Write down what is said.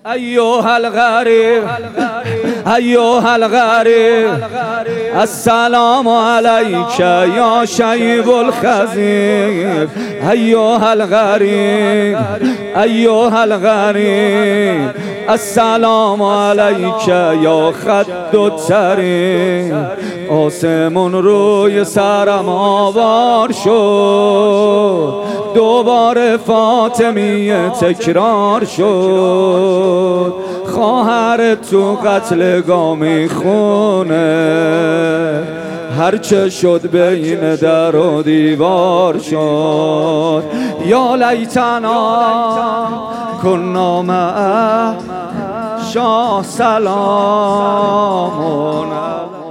أيها الغريب أيها الغريب السلام عليك يا شيب الخزيب. أيها الغريب أيها الغريب السلام عليك يا خد التريب. آسمون روی سرم آوار شد، دوباره فاطمیه تکرار شد. خواهر تو قتلگاه میخونه، هرچه شد بین در و دیوار شد. یا لیتنا کنا معه شاه سلامون